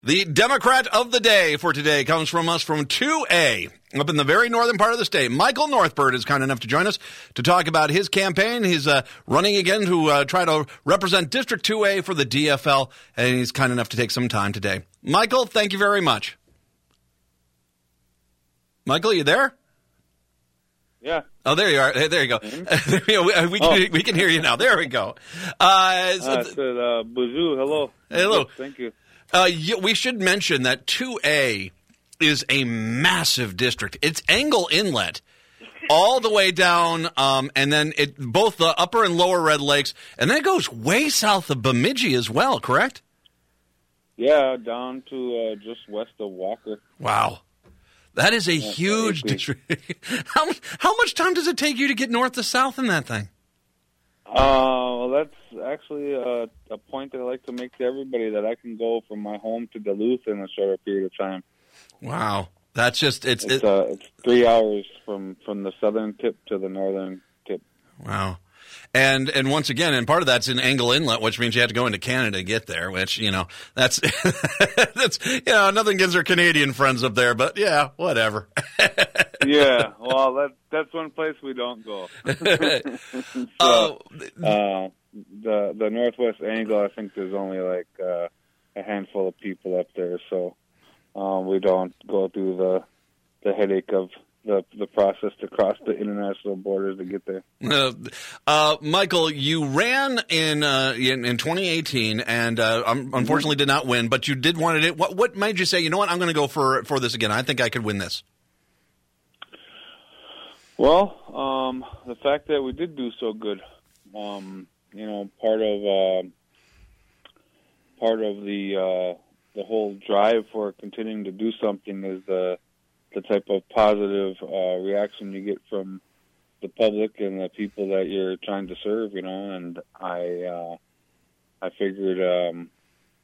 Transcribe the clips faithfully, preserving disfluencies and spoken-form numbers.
The Democrat of the day for today comes from us from two A, up in the very northern part of the state. Michael Northbird is kind enough to join us to talk about his campaign. He's uh, running again to uh, try to represent District two A for the D F L, and he's kind enough to take some time today. Michael, thank you very much. Michael, you there? Yeah. Oh, there you are. Hey, there you go. Mm-hmm. we, can, oh. we can hear you now. There we go. Uh, so I said, uh, bonjour, hello. Hello. Yes, thank you. Uh, we should mention that two A is a massive district. It's Angle Inlet all the way down, um, and then it both the upper and lower Red Lakes, and then it goes way south of Bemidji as well, correct? Yeah, down to uh, just west of Walker. Wow. That is a yeah, huge district. how, much, how much time does it take you to get north to south in that thing? Uh, well, that's actually a, a point that I like to make to everybody, that I can go from my home to Duluth in a shorter period of time. Wow. That's just, it's... It's, it, uh, it's three hours from, from the southern tip to the northern tip. Wow. And and once again, and part of that's in Angle Inlet, which means you have to go into Canada to get there, which, you know, that's, that's you know, nothing against our Canadian friends up there, but yeah, whatever. Yeah, well, that that's one place we don't go. so, uh, uh, the the Northwest Angle, I think there's only like uh, a handful of people up there, so um, we don't go through the the headache of the the process to cross the international borders to get there. Uh, uh, Michael, you ran in uh, in, in twenty eighteen, and uh, unfortunately did not win, but you did want it. What what made you say, you know what, I'm going to go for for this again? I think I could win this. Well, um, the fact that we did do so good, um, you know, part of uh, part of the uh, the whole drive for continuing to do something is the the type of positive uh, reaction you get from the public and the people that you're trying to serve, you know. And I uh, I figured um,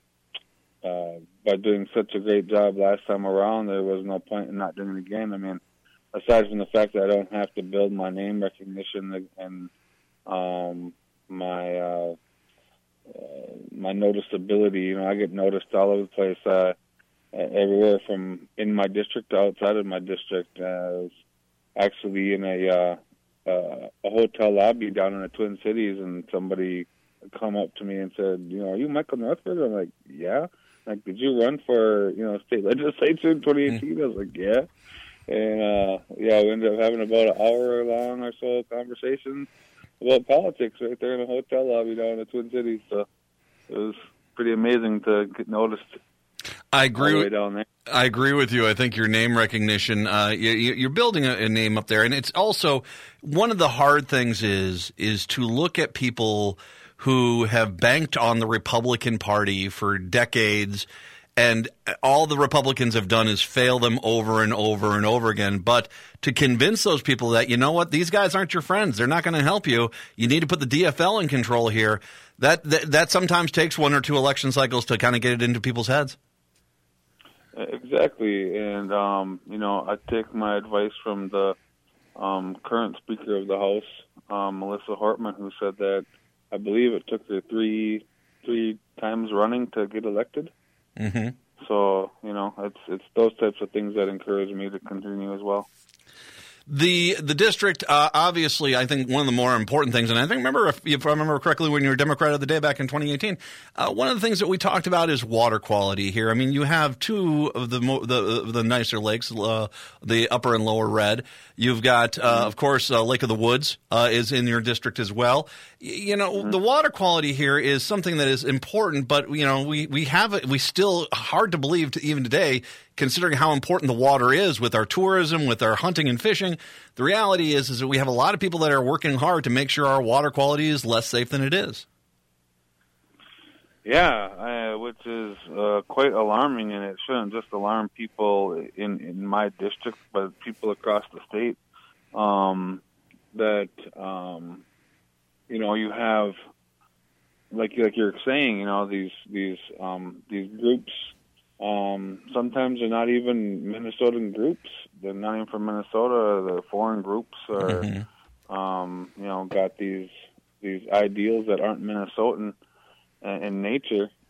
uh, by doing such a great job last time around, there was no point in not doing it again. I mean, aside from the fact that I don't have to build my name recognition and um, my uh, uh, my noticeability, you know, I get noticed all over the place, uh, everywhere from in my district to outside of my district. Uh, I was actually in a uh, uh, a hotel lobby down in the Twin Cities, and somebody come up to me and said, "You know, are you Michael Northbird?" I'm like, "Yeah." Like, did you run for, you know, state legislature in twenty eighteen? I was like, "Yeah." And, uh, yeah, we ended up having about an hour long or so conversation about politics right there in a hotel lobby down in the Twin Cities. So it was pretty amazing to get noticed. I agree. All the way down there. I agree with you. I think your name recognition, uh, you, you're building a, a name up there. And it's also one of the hard things is, is to look at people who have banked on the Republican Party for decades, and all the Republicans have done is fail them over and over and over again. But to convince those people that, you know what, these guys aren't your friends, they're not going to help you, you need to put the D F L in control here, that, that, that sometimes takes one or two election cycles to kind of get it into people's heads. Exactly. And, um, you know, I take my advice from the um, current Speaker of the House, um, Melissa Hortman, who said that I believe it took her three three times running to get elected. Mm-hmm. So, you know, it's it's those types of things that encourage me to continue as well. The the district, uh, obviously, I think one of the more important things, and I think, remember, if, if I remember correctly, when you were Democrat of the Day back in twenty eighteen, uh, one of the things that we talked about is water quality here. I mean, you have two of the mo- the, the nicer lakes, uh, the Upper and Lower Red. You've got, uh, of course, uh, Lake of the Woods uh, is in your district as well. Y- you know, mm-hmm. The water quality here is something that is important, but, you know, we, we have it, we still, hard to believe to, even today, considering how important the water is with our tourism, with our hunting and fishing. The reality is, is that we have a lot of people that are working hard to make sure our water quality is less safe than it is. Yeah, uh, which is uh, quite alarming, and it shouldn't just alarm people in, in my district, but people across the state. Um, that um, you know, you have, like like you're saying, you know, these these um, these groups. Um, sometimes they're not even Minnesotan groups. They're not even from Minnesota. They're foreign groups, or mm-hmm. um, you know, got these these ideals that aren't Minnesotan in nature,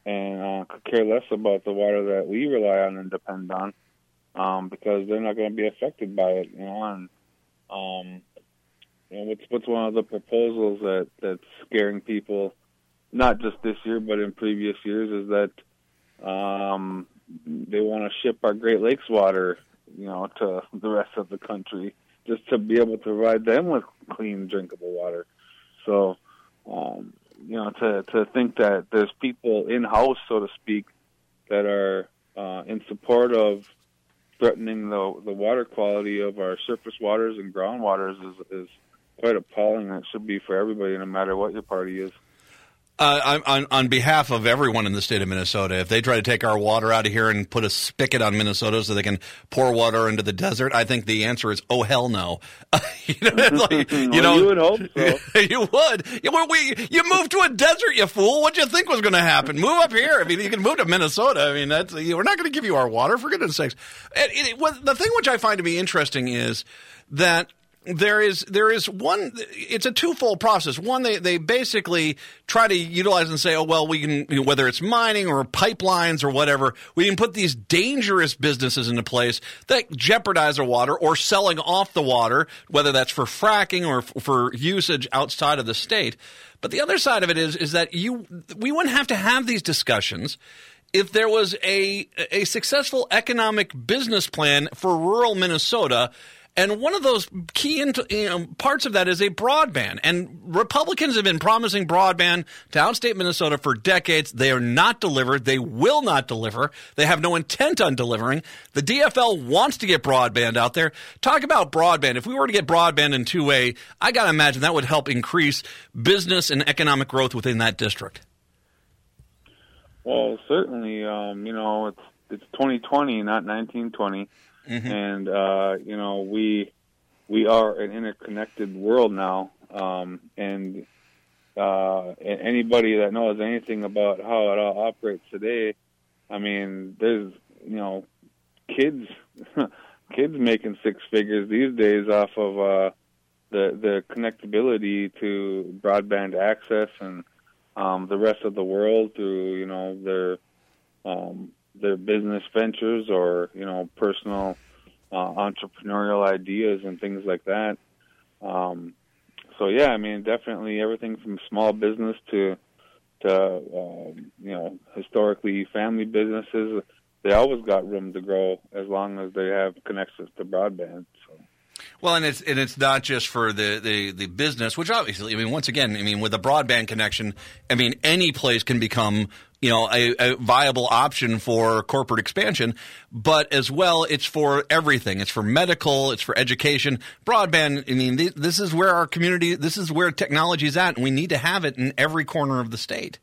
and uh, could care less about the water that we rely on and depend on, um, because they're not going to be affected by it. You know, and um, you know, what's what's one of the proposals that that's scaring people, not just this year but in previous years, is that um, they want to ship our Great Lakes water, you know, to the rest of the country, just to be able to provide them with clean, drinkable water. So, um, you know, to to think that there's people in-house, so to speak, that are uh, in support of threatening the the water quality of our surface waters and groundwaters is is quite appalling. It should be for everybody, no matter what your party is. Uh, on, on behalf of everyone in the state of Minnesota, if they try to take our water out of here and put a spigot on Minnesota so they can pour water into the desert, I think the answer is, oh, hell no. you know, like, you, well, know you would hope so. You would. You, well, we, you moved to a desert, you fool. What'd you think was going to happen? Move up here. I mean, you can move to Minnesota. I mean, that's we're not going to give you our water, for goodness sakes. It, it, well, the thing which I find to be interesting is that There is there is one. It's a twofold process. One, they, they basically try to utilize and say, oh well, we can, you know, whether it's mining or pipelines or whatever, we can put these dangerous businesses into place that jeopardize our water, or selling off the water, whether that's for fracking or f- for usage outside of the state. But the other side of it is is that you we wouldn't have to have these discussions if there was a a successful economic business plan for rural Minnesota. And one of those key into, you know, parts of that is a broadband. And Republicans have been promising broadband to outstate Minnesota for decades. They are not delivered. They will not deliver. They have no intent on delivering. The D F L wants to get broadband out there. Talk about broadband. If we were to get broadband in two A, I got to imagine that would help increase business and economic growth within that district. Well, certainly, um, you know, it's it's twenty twenty, not nineteen twenty. Mm-hmm. And, uh, you know, we we are an interconnected world now. Um, and uh, anybody that knows anything about how it all operates today, I mean, there's, you know, kids kids making six figures these days off of uh, the, the connectability to broadband access, and um, the rest of the world through, you know, their um their business ventures, or, you know, personal uh, entrepreneurial ideas and things like that. Um, so, yeah, I mean, definitely everything from small business to, to uh, you know, historically family businesses, they always got room to grow as long as they have connections to broadband. So. Well, and it's and it's not just for the, the, the business, which obviously, I mean, once again, I mean, with a broadband connection, I mean, any place can become, you know, a, a viable option for corporate expansion. But as well, it's for everything. It's for medical. It's for education. Broadband, I mean, th- this is where our community, this is where technology is at, and we need to have it in every corner of the state.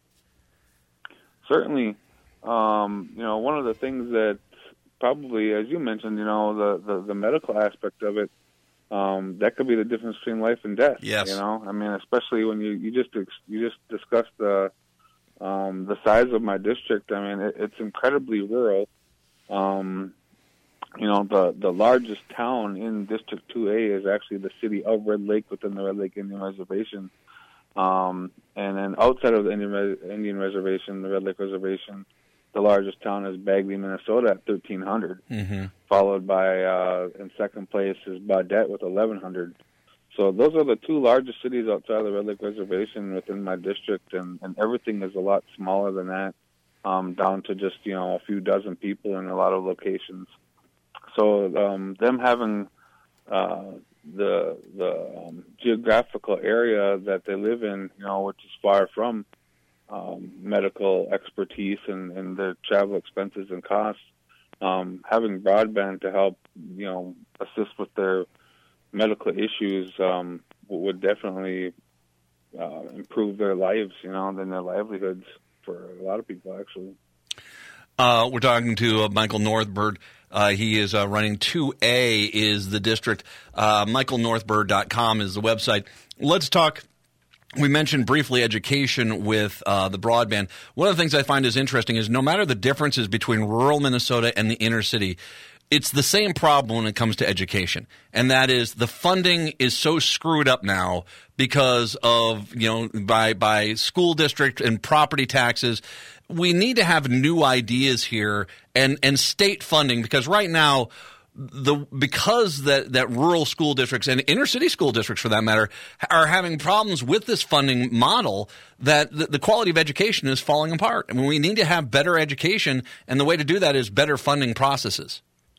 Certainly. Um, you know, one of the things that probably, as you mentioned, you know, the, the, the medical aspect of it, Um, that could be the difference between life and death. Yes. You know, I mean, especially when you, you just you just discussed the um, the size of my district. I mean, it, it's incredibly rural. Um, you know, the the largest town in District two A is actually the city of Red Lake within the Red Lake Indian Reservation. Um, and then outside of the Indian, Indian Reservation, the Red Lake Reservation, the largest town is Bagley, Minnesota at thirteen hundred, mm-hmm. followed by, uh, in second place is Baudette with eleven hundred. So those are the two largest cities outside of the Red Lake Reservation within my district, and, and everything is a lot smaller than that, um, down to just, you know, a few dozen people in a lot of locations. So um, them having uh, the the um, geographical area that they live in, you know, which is far from Um, medical expertise and, and their travel expenses and costs, um, having broadband to help, you know, assist with their medical issues um, would definitely uh, improve their lives, you know, and their livelihoods for a lot of people, actually. Uh, we're talking to uh, Michael Northbird. Uh, he is uh, running two A is the district. Uh, Michael Northbird dot com is the website. Let's talk. We mentioned briefly education with uh, the broadband. One of the things I find is interesting is no matter the differences between rural Minnesota and the inner city, it's the same problem when it comes to education, and that is the funding is so screwed up now because of, you know, by by school district and property taxes. we need to have new ideas here and, and state funding, because right now, the because that, that rural school districts and inner city school districts, for that matter, are having problems with this funding model, that the, the quality of education is falling apart. I mean, we need to have better education, and the way to do that is better funding processes.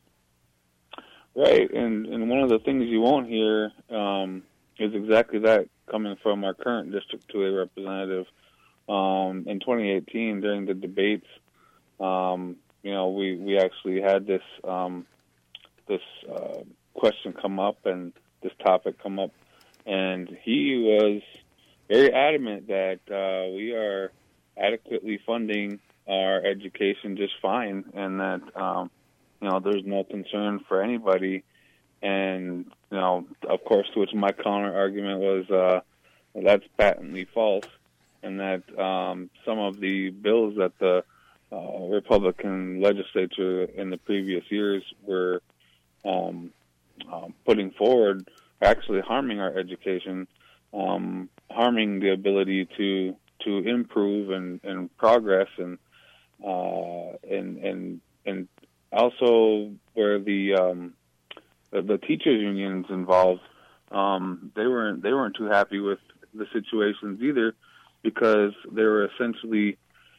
Right, and, and one of the things you won't hear um, is exactly that coming from our current District two A representative. Um, in twenty eighteen, during the debates, um, you know, we, we actually had this um, this uh, question come up and this topic come up, and he was very adamant that uh, we are adequately funding our education just fine, and that um, you know, there's no concern for anybody. And you know, of course, to which my counter argument was uh, that's patently false, and that um, some of the bills that the uh, Republican legislature in the previous years were Um, um, putting forward actually harming our education, um, harming the ability to to improve and, and progress, and uh, and and and also where the um, the, the teachers unions involved, um, they weren't they weren't too happy with the situations either, because they were essentially,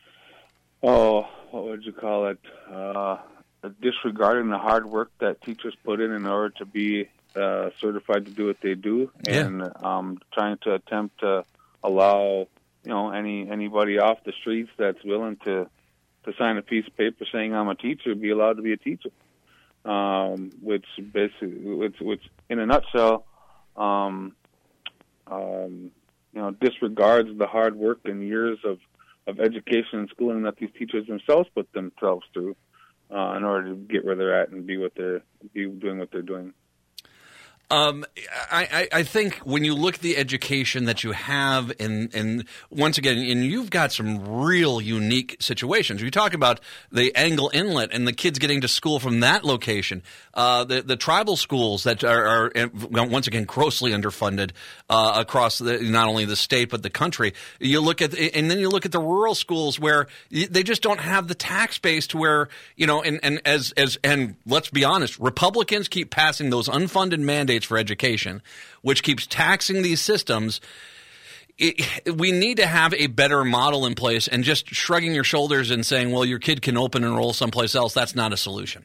oh, what would you call it? Uh, disregarding the hard work that teachers put in in order to be uh, certified to do what they do, yeah. and um, trying to attempt to allow, you know, any anybody off the streets that's willing to to sign a piece of paper saying I'm a teacher be allowed to be a teacher, um, which basically, which, which in a nutshell, um, um, you know, disregards the hard work and years of, of education and schooling that these teachers themselves put themselves through. Uh, in order to get where they're at and be what they're be doing what they're doing. Um, I, I think when you look at the education that you have, and, and once again, and you've got some real unique situations. You talk about the Angle Inlet and the kids getting to school from that location, uh, the, the tribal schools that are, are, once again, grossly underfunded uh, across the, not only the state but the country. You look at, and then you look at the rural schools where they just don't have the tax base to where, you know, and, and as, as, and let's be honest, Republicans keep passing those unfunded mandates for education, which keeps taxing these systems. It, we need to have a better model in place, and just shrugging your shoulders and saying, well, your kid can open enroll someplace else, that's not a solution.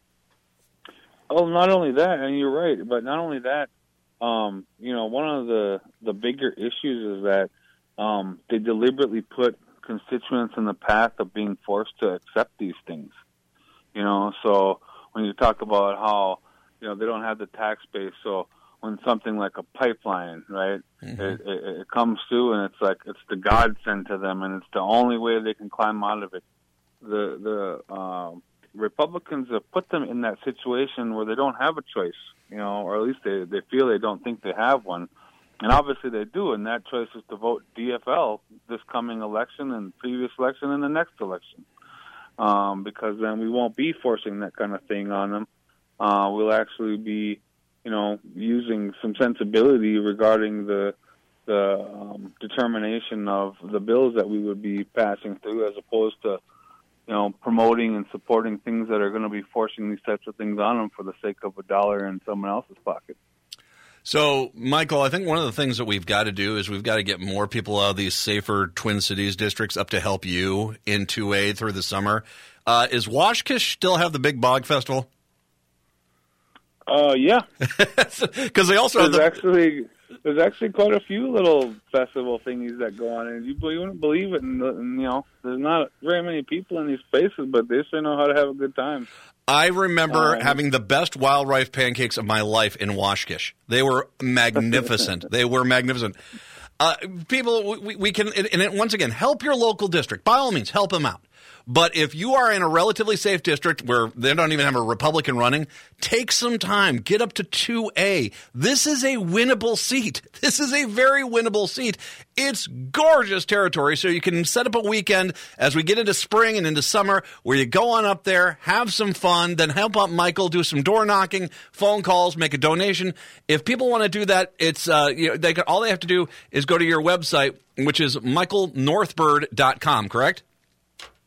Oh, not only that, and you're right, but not only that, um, you know, one of the, the bigger issues is that um, they deliberately put constituents in the path of being forced to accept these things. You know, so when you talk about how, you know, they don't have the tax base, so when something like a pipeline, right, mm-hmm. it, it, it comes through, and it's like it's the godsend to them, and it's the only way they can climb out of it. The the um, Republicans have put them in that situation where they don't have a choice, you know, or at least they, they feel they don't think they have one. And obviously they do, and that choice is to vote D F L this coming election and previous election and the next election, um, because then we won't be forcing that kind of thing on them. Uh, we'll actually be, you know, using some sensibility regarding the the um, determination of the bills that we would be passing through, as opposed to, you know, promoting and supporting things that are going to be forcing these types of things on them for the sake of a dollar in someone else's pocket. So, Michael, I think one of the things that we've got to do is we've got to get more people out of these safer Twin Cities districts up to help you in two A through the summer. Uh, is Washkish still have the big bog festival? Uh, yeah. Because they also there's have the... actually there's actually quite a few little festival thingies that go on, and you, you wouldn't believe it. And, and you know, there's not very many people in these places, but they sure know how to have a good time. I remember um, having the best wild rice pancakes of my life in Washkish. They were magnificent. They were magnificent. Uh, people, we, we can, and it, once again, help your local district. By all means, help them out. But if you are in a relatively safe district where they don't even have a Republican running, take some time. Get up to two A. This is a winnable seat. This is a very winnable seat. It's gorgeous territory, so you can set up a weekend as we get into spring and into summer where you go on up there, have some fun, then help out Michael, do some door knocking, phone calls, make a donation. If people want to do that, it's uh, you know, they can, all they have to do is go to your website, which is michael northbird dot com, correct?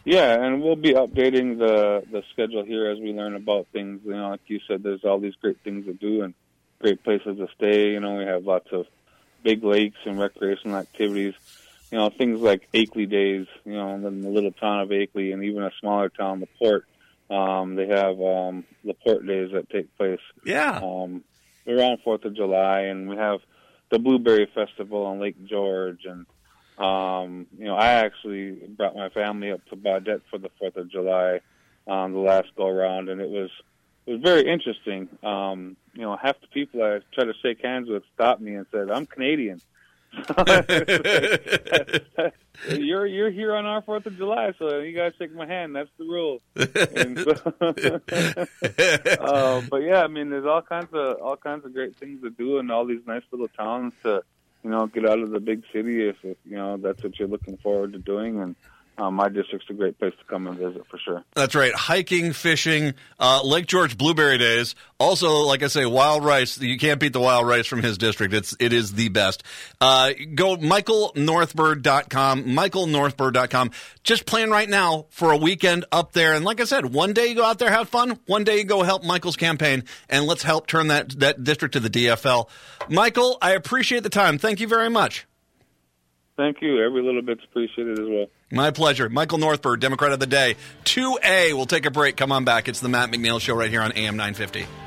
Yeah, and we'll be updating the the schedule here as we learn about things. You know, like you said, there's all these great things to do and great places to stay. You know, we have lots of big lakes and recreational activities. You know, things like Akeley Days, you know, in the little town of Akeley, and even a smaller town, LaPorte. Um, they have um, LaPorte Days that take place. Yeah. Um, around fourth of July, and we have the Blueberry Festival on Lake George. And, um, you know, I actually brought my family up to Baudette for the fourth of July um, the last go-around, and it was it was very interesting. Um, you know, half the people I tried to shake hands with stopped me and said, "I'm Canadian." you're you're here on our Fourth of July, so you gotta shake my hand. That's the rule. And so, uh, but yeah, I mean, there's all kinds of all kinds of great things to do in all these nice little towns to, you know, get out of the big city if, if you know that's what you're looking forward to doing. And Um, my district's a great place to come and visit for sure. That's right. Hiking, fishing, uh, Lake George Blueberry Days. Also, like I say, wild rice. You can't beat the wild rice from his district. It's, it is the best. Uh, go michael northburg dot com, michael northburg dot com. Just plan right now for a weekend up there. And like I said, one day you go out there, have fun. One day you go help Michael's campaign, and let's help turn that, that district to the D F L. Michael, I appreciate the time. Thank you very much. Thank you. Every little bit's appreciated as well. My pleasure. Michael Northburg, Democrat of the Day. two A. We'll take a break. Come on back. It's the Matt McNeil Show right here on A M nine fifty.